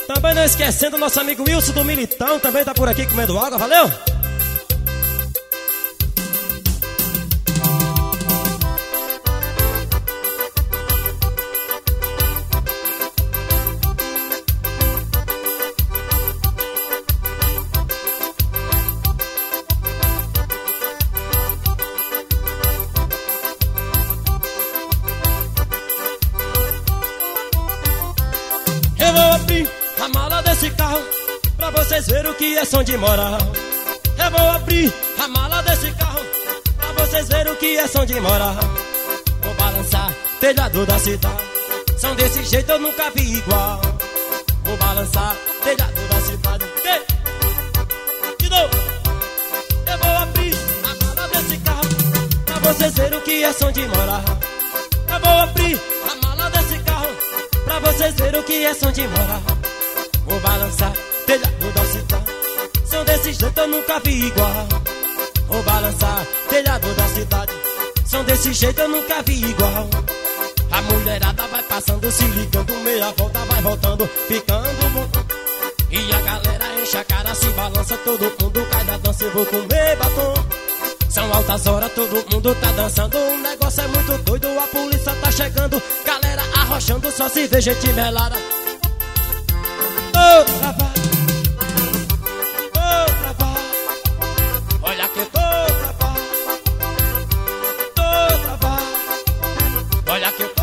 Também não esquecendo o nosso amigo Wilson do Militão, também tá por aqui comendo água, valeu? Eu vou abrir a mala desse carro pra vocês verem o que é som de moral. Eu vou abrir a mala desse carro pra vocês verem o que é som de moral. Vou balançar telhado da cidade, som desse jeito eu nunca vi igual. Vou balançar telhado da cidade. De novo. Eu vou abrir a mala desse carro pra vocês verem o que é som de moral. Eu vou abrir a mala desse carro pra vocês verem o que é som de moral. Vou balançar telhado da cidade, som desse jeito eu nunca vi igual. Vou balançar telhado da cidade, som desse jeito eu nunca vi igual. A mulherada vai passando, se ligando, meia volta vai voltando, ficando bom. E a galera enche a cara, se balança, todo mundo cai da dança, eu vou comer batom. São altas horas, todo mundo tá dançando, o negócio é muito doido, a polícia tá chegando. Galera arrochando, só se vê gente melada. Outra vai, olha que outra vai, olha que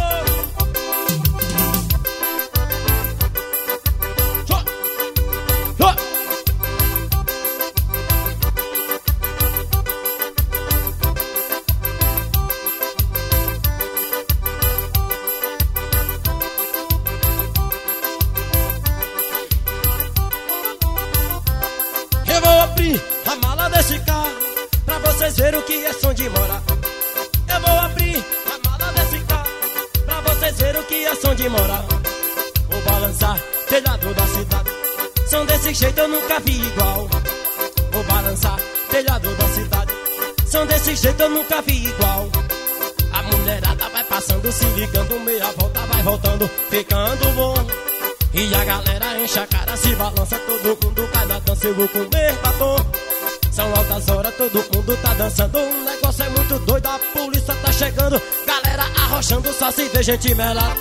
eu vou abrir a mala desse carro pra vocês verem o que é som de moral. Eu vou abrir a mala desse carro pra vocês verem o que é som de moral. Vou balançar telhado da cidade, som desse jeito eu nunca vi igual. Vou balançar telhado da cidade, som desse jeito eu nunca vi igual. A mulherada vai passando, se ligando, meia volta vai voltando, ficando bom. E a galera enche a cara, se balança, todo mundo cai na dança, eu vou comer batom. São altas horas, todo mundo tá dançando, o negócio é muito doido, a polícia tá chegando. Galera arrochando, só se vê gente melada.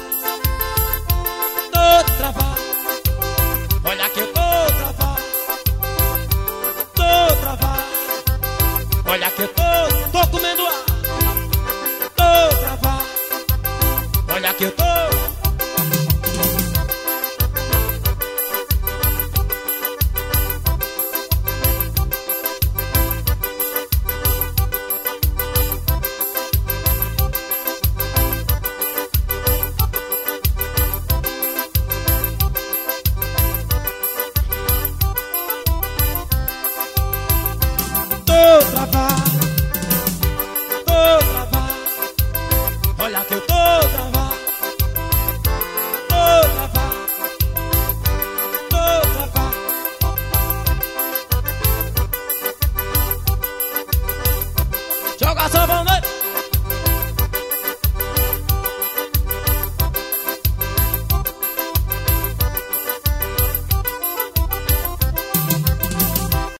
Outra vai, olha que outra vai, outra vai, olha que tô comendo ar. Outra vai, olha que eu tô. Outra vai, olha que eu tô travado. Outra vai. Joga a sanfona.